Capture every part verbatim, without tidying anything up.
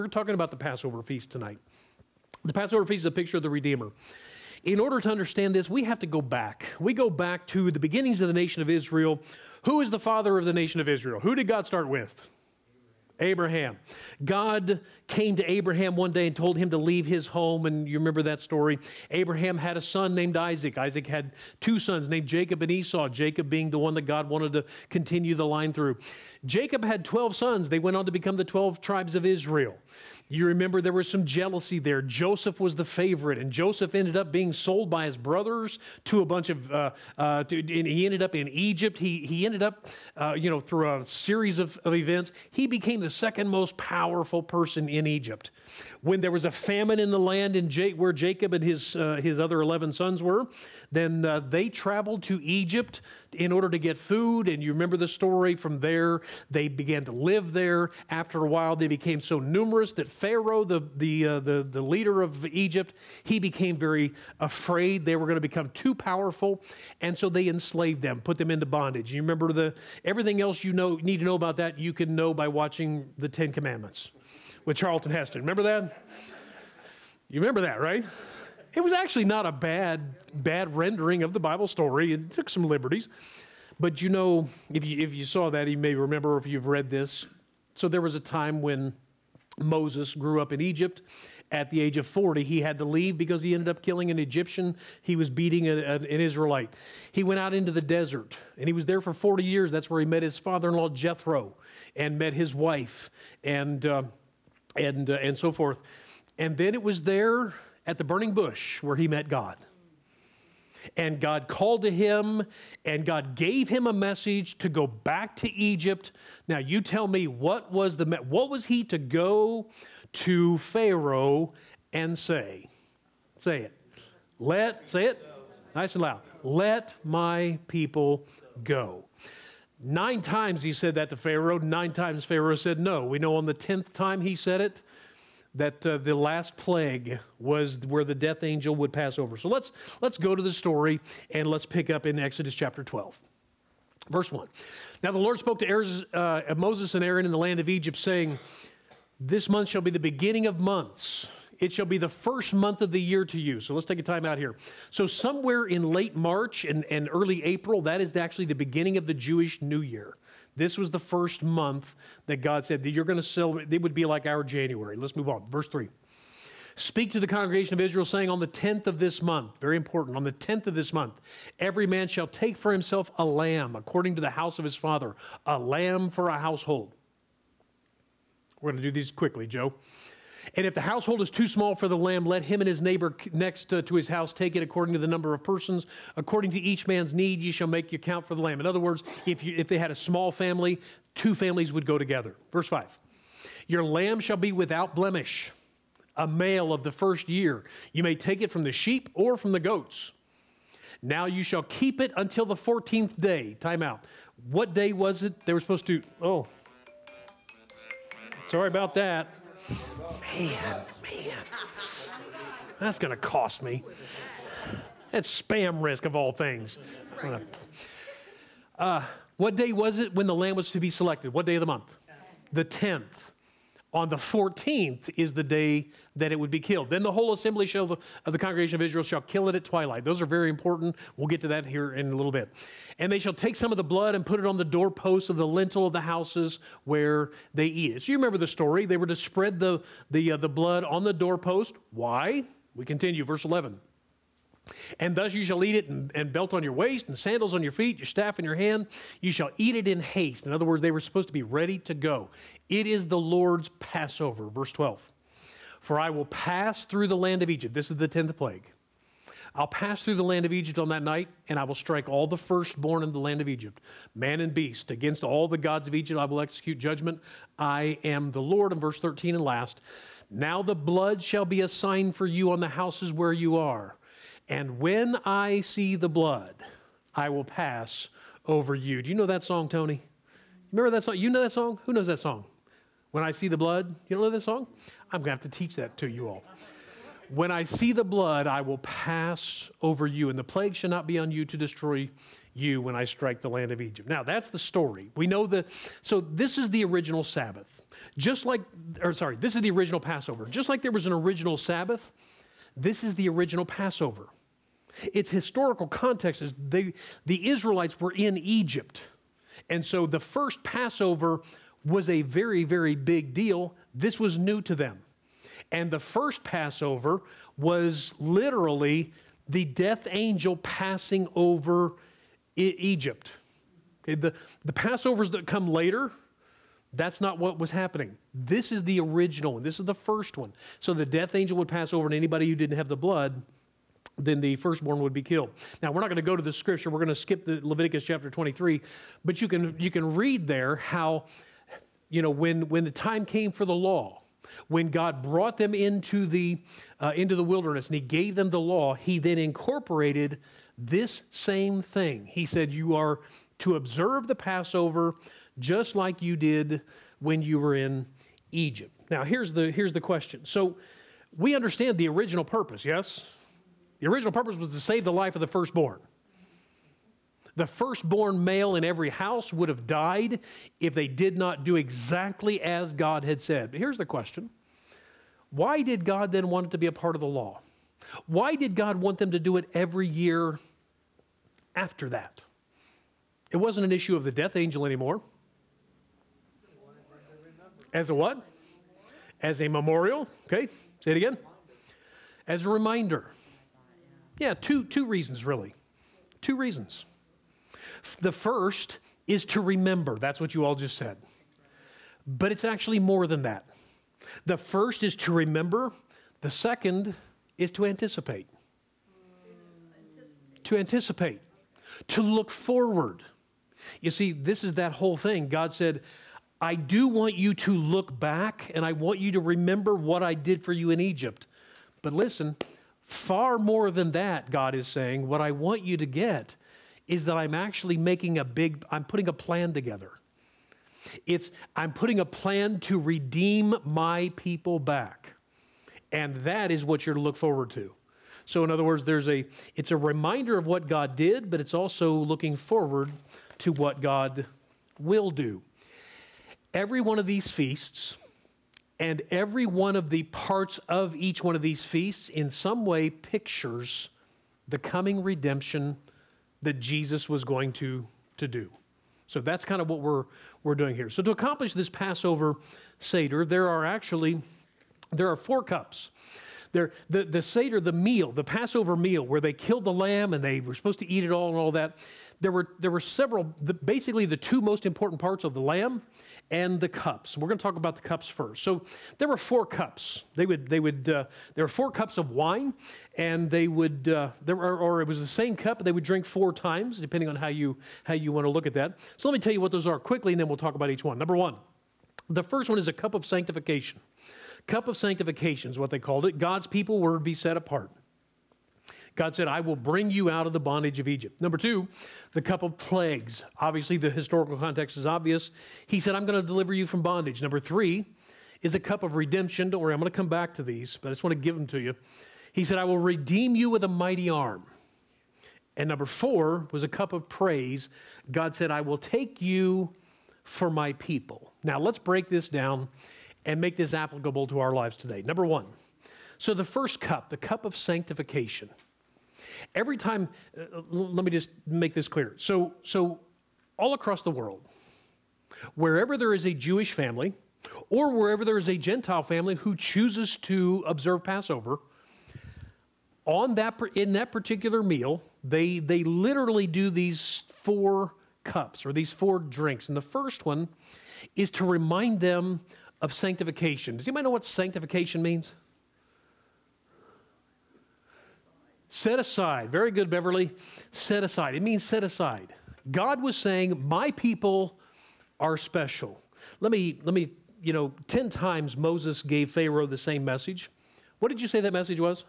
We're talking about the Passover feast tonight. The Passover feast is a picture of the Redeemer. In order to understand this, we have to go back. We go back to the beginnings of the nation of Israel. Who is the father of the nation of Israel? Who did God start with? Abraham. God came to Abraham one day and told him to leave his home, and you remember that story. Abraham had a son named Isaac. Isaac had two sons named Jacob and Esau, Jacob being the one that God wanted to continue the line through. Jacob had twelve sons. They went on to become the twelve tribes of Israel. You remember there was some jealousy there. Joseph was the favorite, and Joseph ended up being sold by his brothers to a bunch of, uh, uh, to, and he ended up in Egypt. He he ended up, uh, you know, through a series of, of events, he became the second most powerful person in Egypt. When there was a famine in the land in J- where Jacob and his uh, his other eleven sons were, then uh, they traveled to Egypt in order to get food. And you remember the story from there. They began to live there. After a while, they became so numerous that Pharaoh, the the uh, the, the leader of Egypt, he became very afraid they were going to become too powerful, and so they enslaved them, put them into bondage. You remember the everything else you know need to know about that you can know by watching the Ten Commandments with Charlton Heston. Remember that? You remember that, right? It was actually not a bad bad rendering of the Bible story. It took some liberties. But you know, if you if you saw that, you may remember if you've read this. So there was a time when Moses grew up in Egypt. At the age of forty, he had to leave because he ended up killing an Egyptian. He was beating a, a, an Israelite. He went out into the desert, and he was there for forty years. That's where he met his father-in-law, Jethro, and met his wife, and uh, and uh, and so forth. And then it was there at the burning bush where he met God. And God called to him, and God gave him a message to go back to Egypt. Now, you tell me, what was the what was he to go to Pharaoh and say? Say it. Let, say it, nice and loud. Let my people go. Nine times he said that to Pharaoh. Nine times Pharaoh said no. We know on the tenth time he said it, that uh, the last plague was where the death angel would pass over. So let's let's go to the story, and let's pick up in Exodus chapter twelve. Verse one. Now the Lord spoke to Aaron's, uh, Moses and Aaron in the land of Egypt, saying, this month shall be the beginning of months. It shall be the first month of the year to you. So let's take a time out here. So somewhere in late March and, and early April, that is actually the beginning of the Jewish New Year. This was the first month that God said that you're going to celebrate. It would be like our January. Let's move on. Verse three. Speak to the congregation of Israel, saying, on the tenth of this month, very important, on the tenth of this month, every man shall take for himself a lamb, according to the house of his father, a lamb for a household. We're going to do these quickly, Joe. And if the household is too small for the lamb, let him and his neighbor next to, to his house take it according to the number of persons. According to each man's need, you shall make your count for the lamb. In other words, if you, if they had a small family, two families would go together. Verse five. Your lamb shall be without blemish, a male of the first year. You may take it from the sheep or from the goats. Now you shall keep it until the fourteenth day. Time out. What day was it they were supposed to? Oh, sorry about that. Man, man, that's going to cost me. That's spam risk of all things. Uh, what day was it when the lamb was to be selected? What day of the month? The tenth. On the fourteenth is the day that it would be killed. Then the whole assembly shall, of the congregation of Israel shall kill it at twilight. Those are very important. We'll get to that here in a little bit. And they shall take some of the blood and put it on the doorposts of the lintel of the houses where they eat it. So you remember the story. They were to spread the, the, uh, the blood on the doorpost. Why? We continue, verse eleven. And thus you shall eat it, and, and belt on your waist, and sandals on your feet, your staff in your hand. You shall eat it in haste. In other words, they were supposed to be ready to go. It is the Lord's Passover. Verse twelve. For I will pass through the land of Egypt. This is the tenth plague. I'll pass through the land of Egypt on that night, and I will strike all the firstborn in the land of Egypt, man and beast. Against all the gods of Egypt I will execute judgment. I am the Lord. And verse thirteen and last. Now the blood shall be a sign for you on the houses where you are. And when I see the blood, I will pass over you. Do you know that song, Tony? You remember that song? You know that song? Who knows that song? When I see the blood. You don't know that song? I'm going to have to teach that to you all. When I see the blood, I will pass over you, and the plague shall not be on you to destroy you when I strike the land of Egypt. Now, that's the story. We know the, so this is the original Sabbath. Just like, or sorry, this is the original Passover. Just like there was an original Sabbath, this is the original Passover. Its historical context is they, the Israelites were in Egypt. And so the first Passover was a very, very big deal. This was new to them. And the first Passover was literally the death angel passing over E- Egypt. Okay, the, the Passovers that come later, that's not what was happening. This is the original one. This is the first one. So the death angel would pass over, and anybody who didn't have the blood, then the firstborn would be killed. Now, we're not going to go to the scripture. We're going to skip the Leviticus chapter twenty-three, but you can you can read there how, you know, when when the time came for the law, when God brought them into the uh, into the wilderness and He gave them the law, He then incorporated this same thing. He said, "You are to observe the Passover just like you did when you were in Egypt." Now, here's the here's the question. So, we understand the original purpose, yes? The original purpose was to save the life of the firstborn. The firstborn male in every house would have died if they did not do exactly as God had said. But here's the question. Why did God then want it to be a part of the law? Why did God want them to do it every year after that? It wasn't an issue of the death angel anymore. As a what? As a memorial. Okay, say it again. As a reminder. Yeah, two, two reasons really. Two reasons. The first is to remember. That's what you all just said. But it's actually more than that. The first is to remember. The second is to anticipate. Mm. To anticipate. To look forward. You see, this is that whole thing. God said, I do want you to look back, and I want you to remember what I did for you in Egypt. But listen, far more than that, God is saying, what I want you to get is that I'm actually making a big, I'm putting a plan together. It's, I'm putting a plan to redeem my people back. And that is what you're to look forward to. So in other words, there's a, it's a reminder of what God did, but it's also looking forward to what God will do. Every one of these feasts and every one of the parts of each one of these feasts in some way pictures the coming redemption that Jesus was going to, to do. So that's kind of what we're, we're doing here. So to accomplish this Passover Seder, there are actually, there are four cups. There, the, the Seder, the meal, the Passover meal, where they killed the lamb and they were supposed to eat it all and all that, there were, there were several, the, basically the two most important parts of the lamb and the cups. We're going to talk about the cups first. So there were four cups. They would, they would, uh, there were four cups of wine, and they would, uh, there were, or it was the same cup, but they would drink four times, depending on how you, how you want to look at that. So let me tell you what those are quickly, and then we'll talk about each one. Number one, the first one is a cup of sanctification. Cup of sanctification is what they called it. God's people were to be set apart. God said, I will bring you out of the bondage of Egypt. Number two, the cup of plagues. Obviously, the historical context is obvious. He said, I'm going to deliver you from bondage. Number three is a cup of redemption. Don't worry, I'm going to come back to these, but I just want to give them to you. He said, I will redeem you with a mighty arm. And number four was a cup of praise. God said, I will take you for my people. Now, let's break this down and make this applicable to our lives today. Number one, so the first cup, the cup of sanctification. Every time, uh, let me just make this clear. So, so all across the world, wherever there is a Jewish family or wherever there is a Gentile family who chooses to observe Passover, on that, in that particular meal, they, they literally do these four cups or these four drinks. And the first one is to remind them of sanctification. Does anybody know what sanctification means? Set aside. Very good, Beverly. Set aside. It means set aside. God was saying, my people are special. Let me, let me, you know, ten times Moses gave Pharaoh the same message. What did you say that message was?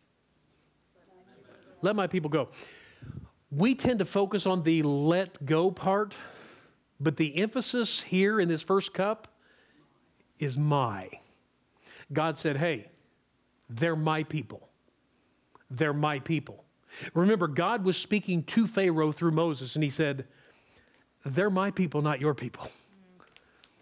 Let my people go. We tend to focus on the let go part, but the emphasis here in this first cup is my. God said, hey, they're my people. They're my people. Remember, God was speaking to Pharaoh through Moses, and he said, they're my people, not your people.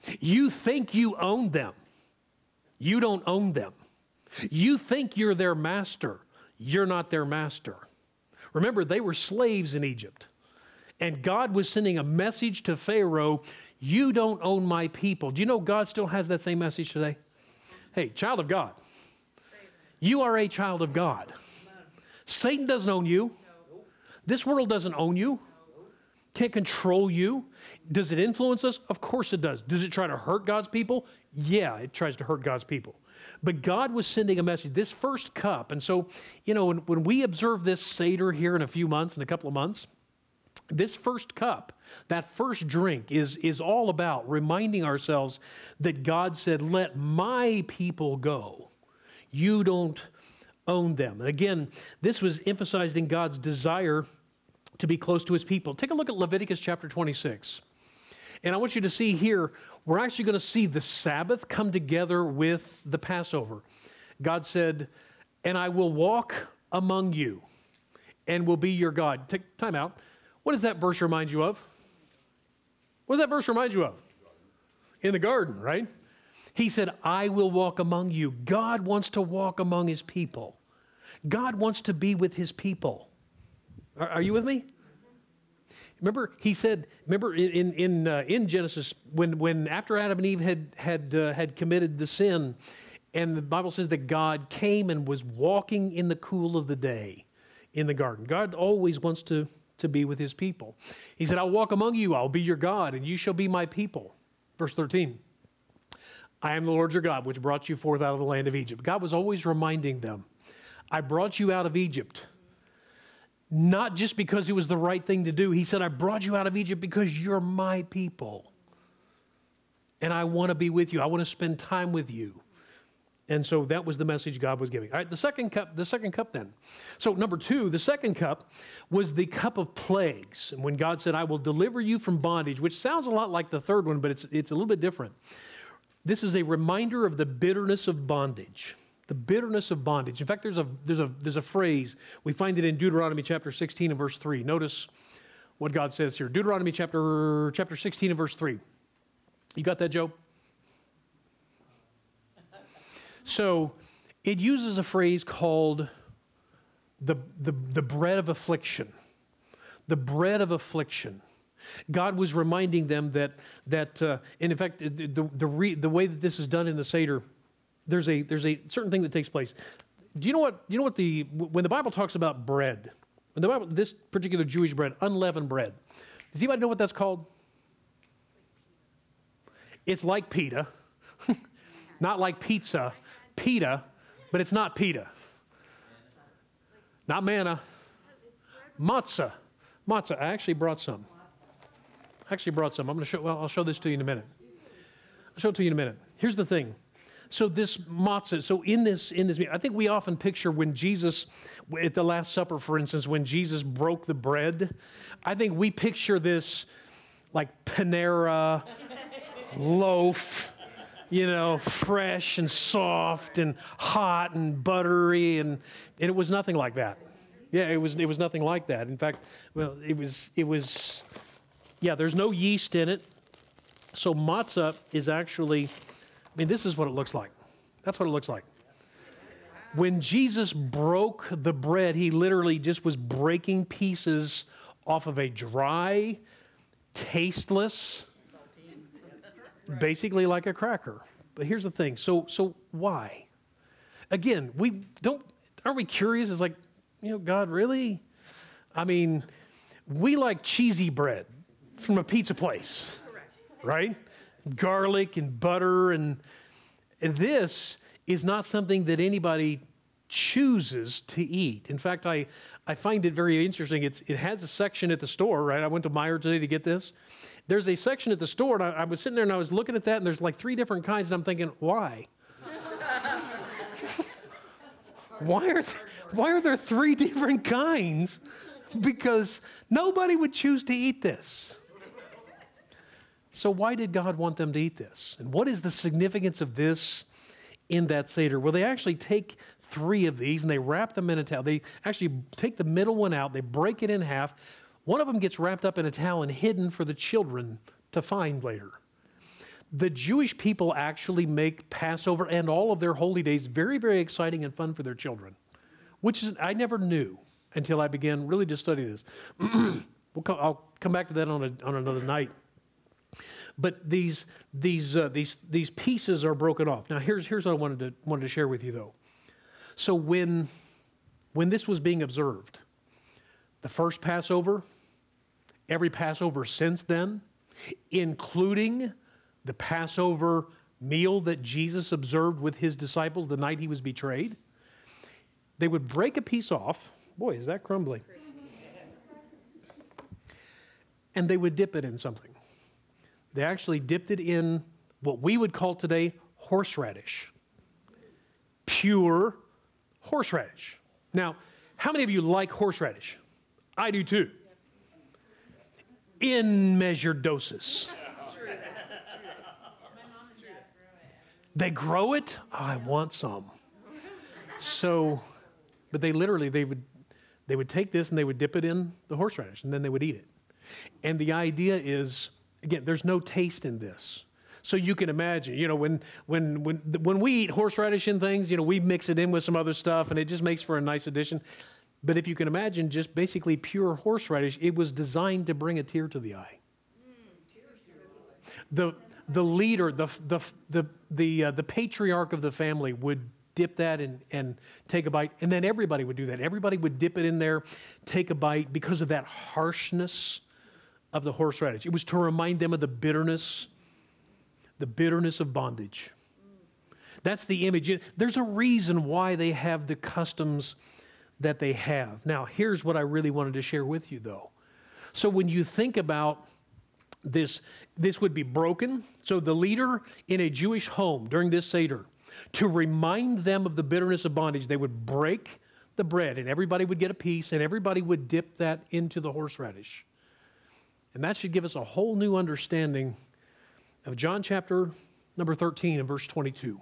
You think you own them. You don't own them. You think you're their master. You're not their master. Remember, they were slaves in Egypt. And God was sending a message to Pharaoh, you don't own my people. Do you know God still has that same message today? Hey, child of God. You are a child of God. Satan doesn't own you. This world doesn't own you. Can't control you. Does it influence us? Of course it does. Does it try to hurt God's people? Yeah, it tries to hurt God's people. But God was sending a message, this first cup. And so, you know, when, when we observe this Seder here in a few months, in a couple of months, this first cup, that first drink is, is all about reminding ourselves that God said, let my people go. You don't own them. And again, this was emphasized in God's desire to be close to his people. Take a look at Leviticus chapter twenty-six. And I want you to see here, we're actually going to see the Sabbath come together with the Passover. God said, and I will walk among you and will be your God. Take time out. What does that verse remind you of? What does that verse remind you of? In the garden, right? He said, I will walk among you. God wants to walk among his people. God wants to be with his people. Are, are you with me? Remember, he said, remember in in uh, in Genesis, when when after Adam and Eve had had uh, had committed the sin, and the Bible says that God came and was walking in the cool of the day in the garden. God always wants to, to be with his people. He said, I'll walk among you, I'll be your God, and you shall be my people. Verse thirteen, I am the Lord your God, which brought you forth out of the land of Egypt. God was always reminding them, I brought you out of Egypt. Not just because it was the right thing to do. He said, I brought you out of Egypt because you're my people. And I want to be with you. I want to spend time with you. And so that was the message God was giving. All right, the second cup, the second cup then. So number two, the second cup was the cup of plagues. And when God said, I will deliver you from bondage, which sounds a lot like the third one, but it's, it's a little bit different. This is a reminder of the bitterness of bondage. The bitterness of bondage. In fact, there's a, there's a, there's a phrase. We find it in Deuteronomy chapter sixteen and verse three. Notice what God says here. Deuteronomy chapter, chapter sixteen and verse three. You got that, Joe? So it uses a phrase called the, the, the bread of affliction. The bread of affliction. God was reminding them that, that uh, and in fact, the, the, the, re, the way that this is done in the Seder, There's a there's a certain thing that takes place. Do you know what you know what the when the Bible talks about bread, when the Bible this particular Jewish bread, unleavened bread, does anybody know what that's called? It's like pita, not like pizza, pita, but it's not pita, not manna, matzah, matzah. I actually brought some. I actually brought some. I'm going to show. Well, I'll show this to you in a minute. I'll show it to you in a minute. Here's the thing. So this matzah, so in this, in this, I think we often picture when Jesus, at the Last Supper, for instance, when Jesus broke the bread, I think we picture this like Panera loaf, you know, fresh and soft and hot and buttery, and, and it was nothing like that. Yeah, it was, it was nothing like that. In fact, well, it was, it was, yeah, there's no yeast in it. So matzah is actually, I mean, this is what it looks like. That's what it looks like. When Jesus broke the bread, he literally just was breaking pieces off of a dry, tasteless, basically like a cracker. But here's the thing. So, so why? Again, we don't, aren't we curious? It's like, you know, God, really? I mean, we like cheesy bread from a pizza place, right? Garlic and butter, and, and this is not something that anybody chooses to eat. In fact, I, I find it very interesting. It's, it has a section at the store, right? I went to Meijer today to get this. There's a section at the store, and I, I was sitting there and I was looking at that, and there's like three different kinds, and I'm thinking, why? why, are th- why are there three different kinds? Because nobody would choose to eat this. So why did God want them to eat this? And what is the significance of this in that Seder? Well, they actually take three of these and they wrap them in a towel. They actually take the middle one out. They break it in half. One of them gets wrapped up in a towel and hidden for the children to find later. the Jewish people actually make Passover and all of their holy days very, very exciting and fun for their children, which is I never knew until I began really to study this. we'll come, I'll come back to that on, a, on another night. But these these uh, these these pieces are broken off. Now here's here's what I wanted to wanted to share with you though. So when when this was being observed, the first Passover, every Passover since then, including the Passover meal that Jesus observed with his disciples the night he was betrayed, they would break a piece off. Boy, is that crumbly. And they would dip it in something. They actually dipped it in what we would call today horseradish. Pure horseradish. Now, how many of you like horseradish? I do too. In measured doses. They grow it? Oh, I want some. So, but they literally, they would, they would take this and they would dip it in the horseradish and then they would eat it. And the idea is, again, there's no taste in this. So you can imagine, you know, when when when when we eat horseradish and things, you know, we mix it in with some other stuff and it just makes for a nice addition. But if you can imagine just basically pure horseradish, it was designed to bring a tear to the eye. The the leader, the the the the uh, the patriarch of the family would dip that and and take a bite, and then everybody would do that. Everybody would dip it in there, take a bite because of that harshness of the horseradish. It was to remind them of the bitterness, the bitterness of bondage. That's the image. There's a reason why they have the customs that they have. Now, here's what I really wanted to share with you, though. So when you think about this, this would be broken. So the leader in a Jewish home during this Seder, to remind them of the bitterness of bondage, they would break the bread, and everybody would get a piece, and everybody would dip that into the horseradish. And that should give us a whole new understanding of John chapter number thirteen and verse twenty-two.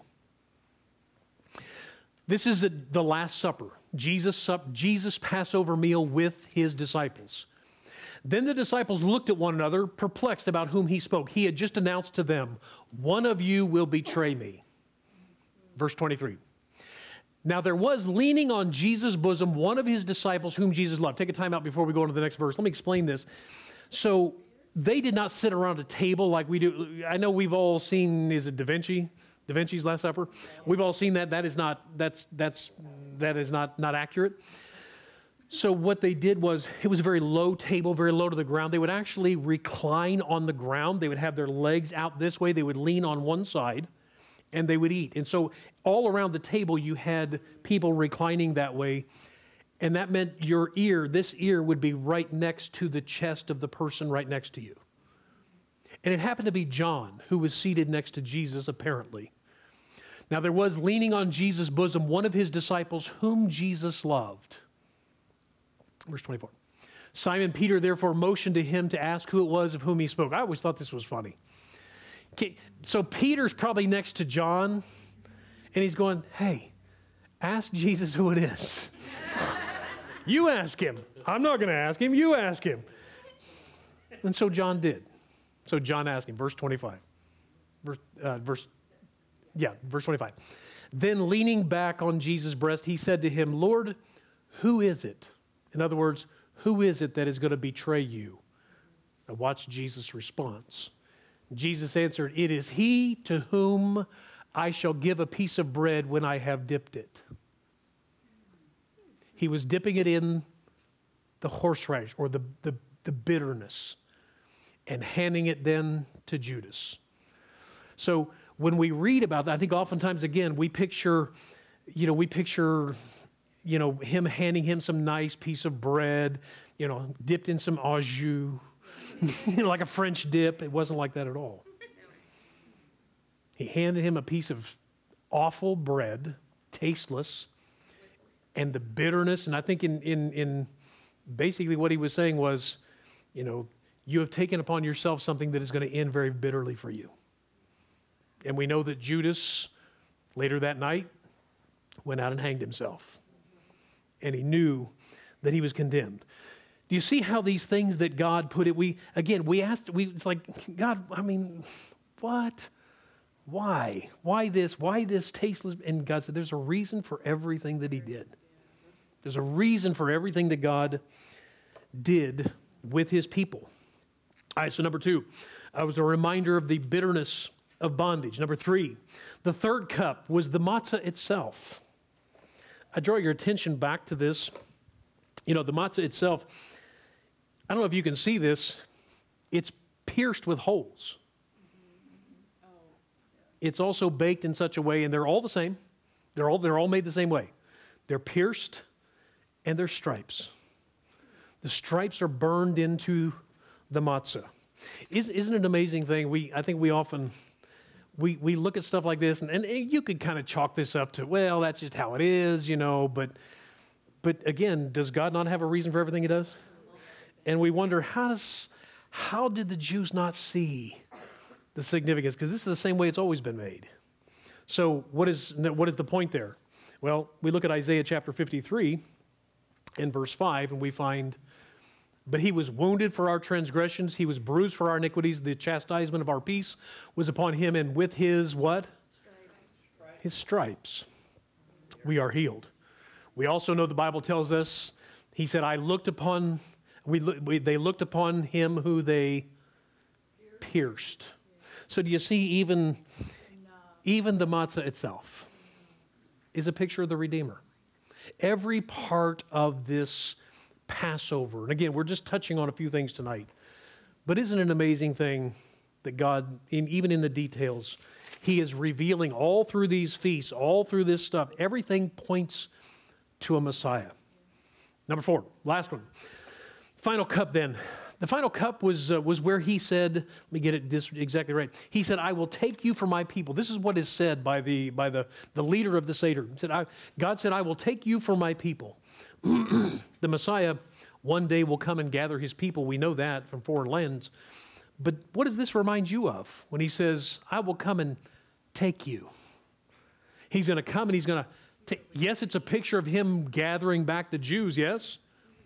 This is the Last Supper, Jesus' sup, Jesus' Passover meal with his disciples. Then the disciples looked at one another, perplexed about whom he spoke. He had just announced to them, one of you will betray me. Verse twenty-three. Now there was leaning on Jesus' bosom one of his disciples whom Jesus loved. Take a time out before we go on to the next verse. Let me explain this. So they did not sit around a table like we do. I know we've all seen, is it Da Vinci? Da Vinci's Last Supper? We've all seen that. That is not, that's, that's, that is not, not accurate. So what they did was, it was a very low table, very low to the ground. They would actually recline on the ground. They would have their legs out this way. They would lean on one side, and they would eat. And so all around the table, you had people reclining that way. And that meant your ear, this ear would be right next to the chest of the person right next to you. And it happened to be John, who was seated next to Jesus, apparently. Now there was leaning on Jesus' bosom one of his disciples whom Jesus loved. Verse twenty-four. Simon Peter therefore motioned to him to ask who it was of whom he spoke. I always thought this was funny. Okay, so Peter's probably next to John, and he's going, hey, ask Jesus who it is. You ask him. I'm not going to ask him. You ask him. And so John did. So John asked him, verse twenty-five. Verse, uh, verse, yeah, verse twenty-five. Then leaning back on Jesus' breast, he said to him, Lord, who is it? In other words, who is it that is going to betray you? Now watch Jesus' response. Jesus answered, it is he to whom I shall give a piece of bread when I have dipped it. He was dipping it in the horseradish or the, the, the bitterness and handing it then to Judas. So when we read about that, I think oftentimes, again, we picture, you know, we picture, you know, him handing him some nice piece of bread, you know, dipped in some au jus, you know, like a French dip. It wasn't like that at all. He handed him a piece of awful bread, tasteless, and the bitterness. And I think in, in, in basically what he was saying was, you know, you have taken upon yourself something that is going to end very bitterly for you. And we know that Judas, later that night, went out and hanged himself. And he knew that he was condemned. Do you see how these things that God put it, we, again, we asked, we, it's like, God, I mean, what? Why? Why this? Why this tasteless? And God said, there's a reason for everything that he did. There's a reason for everything that God did with his people. All right, so number two, uh, was a reminder of the bitterness of bondage. Number three, the third cup was the matzah itself. I draw your attention back to this. You know, the matzah itself, I don't know if you can see this, it's pierced with holes. It's also baked in such a way, and they're all the same. They're all, they're all made the same way. They're pierced and they're stripes. The stripes are burned into the matzah. Is, isn't it an amazing thing? We, I think we often, we, we look at stuff like this, and, and you could kind of chalk this up to, well, that's just how it is, you know, but, but again, does God not have a reason for everything he does? And we wonder, how does, how did the Jews not see the significance? Because this is the same way it's always been made. So what is, what is the point there? Well, we look at Isaiah chapter fifty-three in verse five, and we find, but he was wounded for our transgressions, he was bruised for our iniquities, the chastisement of our peace was upon him, and with his what? Stripes. His stripes we are healed. We also know the Bible tells us, he said, I looked upon, we, we they looked upon him who they pierced. So do you see, even, even the matzah itself is a picture of the Redeemer. Every part of this Passover, and again, we're just touching on a few things tonight, but isn't it an amazing thing that God, in, even in the details, he is revealing all through these feasts, all through this stuff, everything points to a Messiah. Number four, last one. Final cup then. The final cup was, uh, was where he said, let me get it this exactly right. He said, I will take you for my people. This is what is said by the, by the, the leader of the Seder. He said, I, God said, I will take you for my people. The Messiah one day will come and gather his people. We know that from foreign lands. But what does this remind you of when he says, I will come and take you? He's going to come and he's going to take, yes, it's a picture of him gathering back the Jews, yes?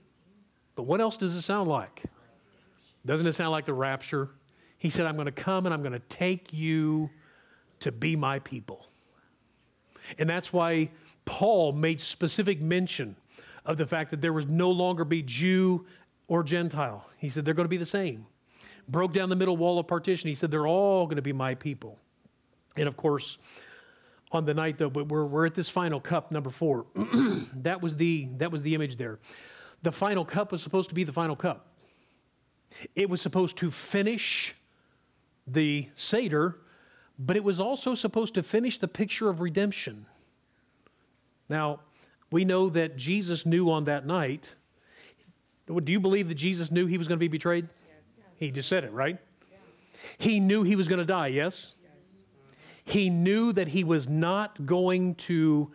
But what else does it sound like? Doesn't it sound like the rapture? He said, I'm going to come and I'm going to take you to be my people. And that's why Paul made specific mention of the fact that there would no longer be Jew or Gentile. He said, they're going to be the same. Broke down the middle wall of partition. He said, they're all going to be my people. And of course, on the night though, but we're, we're at this final cup, number four. that was the, that was the image there. The final cup was supposed to be the final cup. It was supposed to finish the Seder, but it was also supposed to finish the picture of redemption. Now, we know that Jesus knew on that night. Do you believe that Jesus knew he was going to be betrayed? Yes. He just said it, right? Yeah. He knew he was going to die, yes? Yes? He knew that he was not going to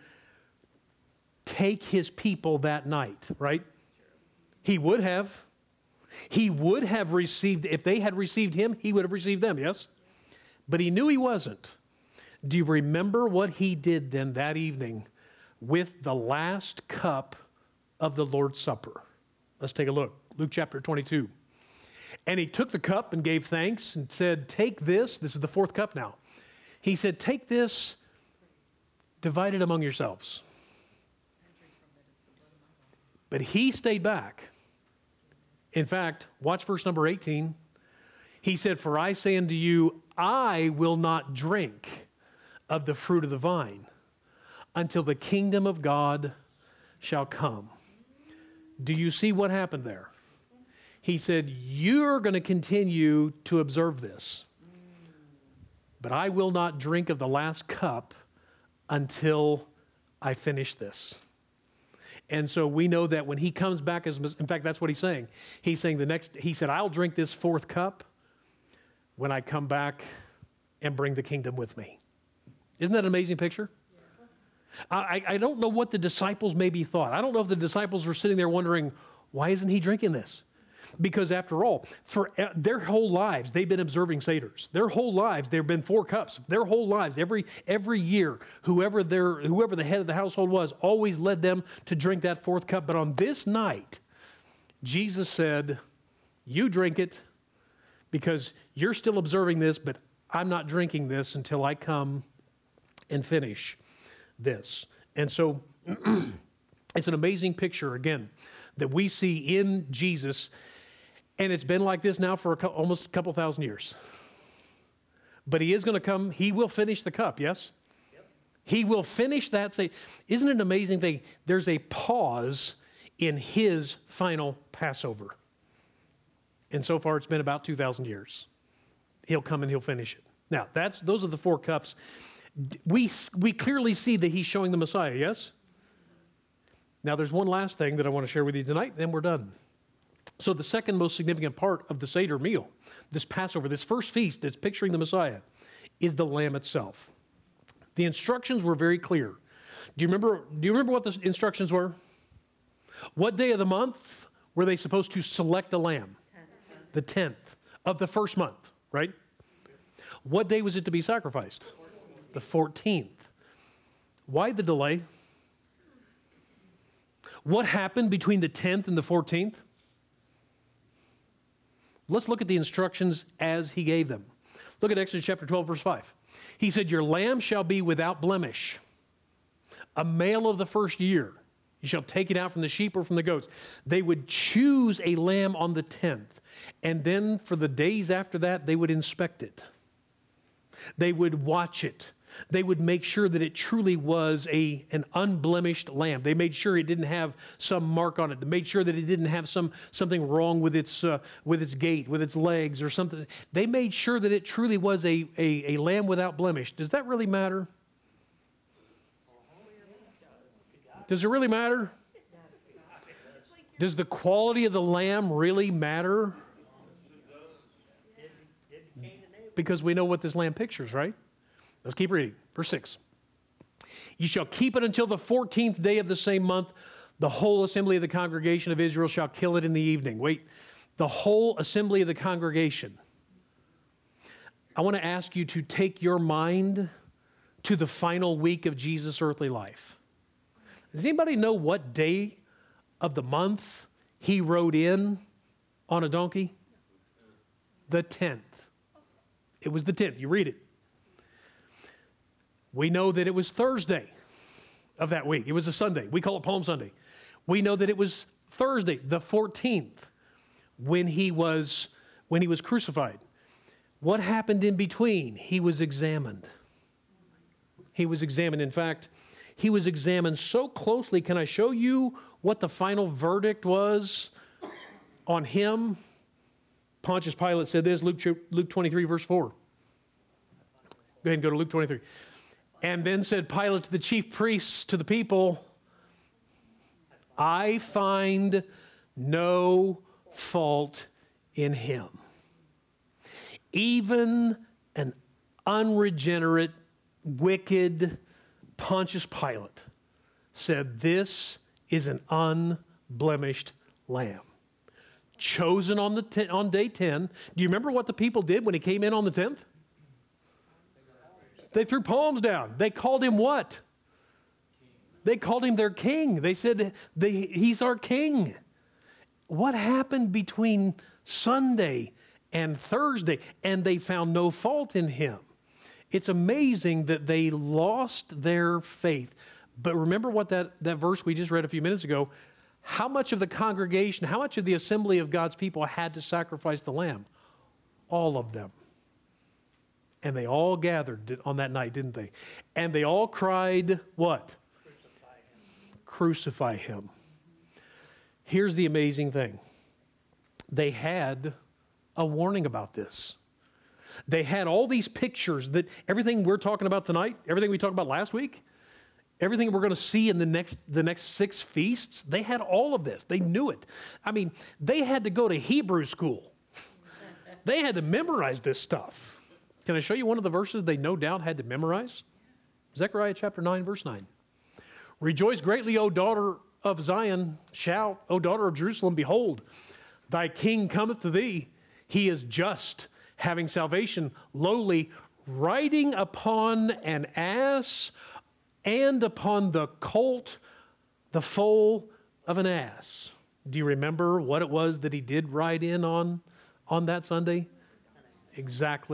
take his people that night, right? He would have. He would have received, if they had received him, he would have received them, yes? But he knew he wasn't. Do you remember what he did then that evening with the last cup of the Lord's Supper? Let's take a look. Luke chapter twenty-two. And he took the cup and gave thanks and said, take this. This is the fourth cup now. He said, take this, divide it among yourselves. But he stayed back. In fact, watch verse number eighteen. He said, for I say unto you, I will not drink of the fruit of the vine until the kingdom of God shall come. Do you see what happened there? He said, you're going to continue to observe this, but I will not drink of the last cup until I finish this. And so we know that when he comes back, as in fact, that's what he's saying. He's saying the next, he said, I'll drink this fourth cup when I come back and bring the kingdom with me. Isn't that an amazing picture? Yeah. I, I don't know what the disciples maybe thought. I don't know if the disciples were sitting there wondering, why isn't he drinking this? Because after all, for their whole lives, they've been observing Seders. Their whole lives, there have been four cups. Their whole lives, every every year, whoever their whoever the head of the household was, always led them to drink that fourth cup. But on this night, Jesus said, you drink it because you're still observing this, but I'm not drinking this until I come and finish this. And so it's an amazing picture, again, that we see in Jesus. And it's been like this now for a co- almost a couple thousand years. But he is going to come. He will finish the cup, yes? Yep. He will finish that. Say, isn't it an amazing thing? There's a pause in his final Passover. And so far, it's been about two thousand years. He'll come and he'll finish it. Now, that's those are the four cups. We, we clearly see that he's showing the Messiah, yes? Now, there's one last thing that I want to share with you tonight, then we're done. So the second most significant part of the Seder meal, this Passover, this first feast that's picturing the Messiah, is the lamb itself. The instructions were very clear. Do you remember, do you remember what the instructions were? What day of the month were they supposed to select the lamb? The tenth of the first month, right? What day was it to be sacrificed? The fourteenth. Why the delay? What happened between the tenth and the fourteenth? Let's look at the instructions as he gave them. Look at Exodus chapter twelve, verse five. He said, your lamb shall be without blemish, a male of the first year. You shall take it out from the sheep or from the goats. They would choose a lamb on the tenth, and then for the days after that, they would inspect it. They would watch it. They would make sure that it truly was a, an unblemished lamb. They made sure it didn't have some mark on it. They made sure that it didn't have some, something wrong with its, uh, with its gait, with its legs or something. They made sure that it truly was a, a, a lamb without blemish. Does that really matter? Does it really matter? Does the quality of the lamb really matter? Because we know what this lamb pictures, right? Let's keep reading. Verse six. You shall keep it until the fourteenth day of the same month. The whole assembly of the congregation of Israel shall kill it in the evening. Wait, the whole assembly of the congregation. I want to ask you to take your mind to the final week of Jesus' earthly life. Does anybody know what day of the month he rode in on a donkey? The tenth. It was the tenth. You read it. We know that it was Thursday of that week. It was a Sunday. We call it Palm Sunday. We know that it was Thursday, the fourteenth, when he was, when he was crucified. What happened in between? He was examined. He was examined. In fact, he was examined so closely. Can I show you what the final verdict was on him? Pontius Pilate said this, Luke, Luke twenty-three, verse four. Go ahead and go to Luke twenty-three. And then said Pilate to the chief priests, to the people, I find no fault in him. Even an unregenerate, wicked Pontius Pilate said, this is an unblemished lamb. Chosen on, the ten, on day ten. Do you remember what the people did when he came in on the tenth? They threw palms down. They called him what? They called him their king. They said, they, he's our king. What happened between Sunday and Thursday? And they found no fault in him. It's amazing that they lost their faith. But remember what that, that verse we just read a few minutes ago, how much of the congregation, how much of the assembly of God's people had to sacrifice the lamb? All of them. And they all gathered on that night, didn't they? And they all cried, what? Crucify him. Crucify him. Here's the amazing thing. They had a warning about this. They had all these pictures that everything we're talking about tonight, everything we talked about last week, everything we're going to see in the next, the next six feasts, they had all of this. They knew it. I mean, they had to go to Hebrew school. They had to memorize this stuff. Can I show you one of the verses they no doubt had to memorize? Zechariah chapter nine, verse nine. Rejoice greatly, O daughter of Zion. Shout, O daughter of Jerusalem. Behold, thy king cometh to thee. He is just, having salvation, lowly, riding upon an ass and upon the colt, the foal of an ass. Do you remember what it was that he did ride in on on that Sunday? Exactly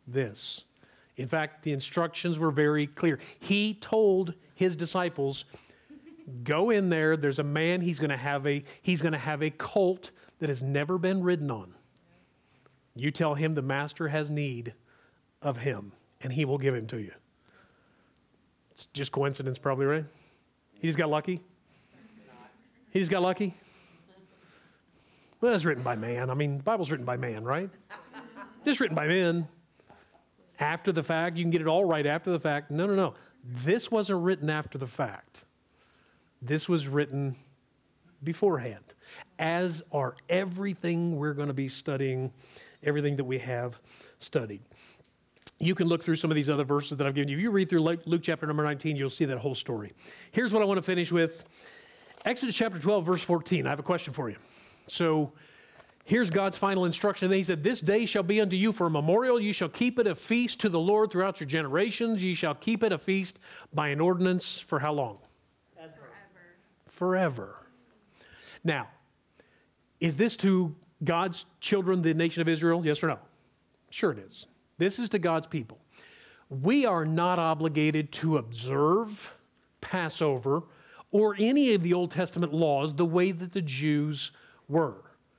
this. In fact, the instructions were very clear. He told his disciples, go in there, there's a man, he's going to have a he's going to have a colt that has never been ridden on. You tell him the master has need of him, and he will give him to you. It's just coincidence probably, right? He just got lucky? He just got lucky? Well, that's written by man. I mean, the Bible's written by man, right? Just written by men. After the fact, you can get it all right after the fact. No, no, no. This wasn't written after the fact. This was written beforehand, as are everything we're going to be studying, everything that we have studied. You can look through some of these other verses that I've given you. If you read through Luke chapter number nineteen, you'll see that whole story. Here's what I want to finish with. Exodus chapter twelve, verse fourteen. I have a question for you. So here's God's final instruction. He said, this day shall be unto you for a memorial. You shall keep it a feast to the Lord throughout your generations. You shall keep it a feast by an ordinance for how long? Forever. Forever. Now, is this to God's children, the nation of Israel? Yes or no? Sure it is. This is to God's people. We are not obligated to observe Passover or any of the Old Testament laws the way that the Jews were.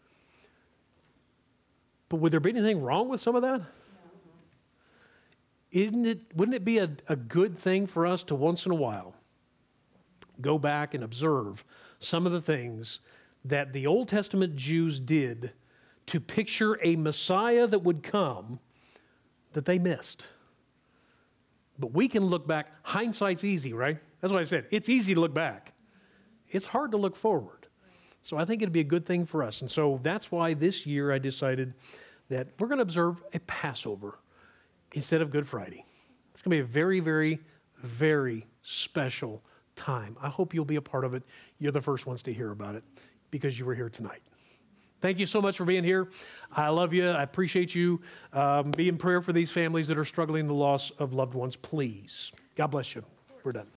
But would there be anything wrong with some of that? No. Isn't it, wouldn't it be a, a good thing for us to once in a while go back and observe some of the things that the Old Testament Jews did to picture a Messiah that would come that they missed? But we can look back. Hindsight's easy, right? That's what I said. It's easy to look back. It's hard to look forward. So I think it'd be a good thing for us. And so that's why this year I decided that we're going to observe a Passover instead of Good Friday. It's going to be a very, very, very special time. I hope you'll be a part of it. You're the first ones to hear about it because you were here tonight. Thank you so much for being here. I love you. I appreciate you. Um, be in prayer for these families that are struggling with the loss of loved ones, please. God bless you. We're done.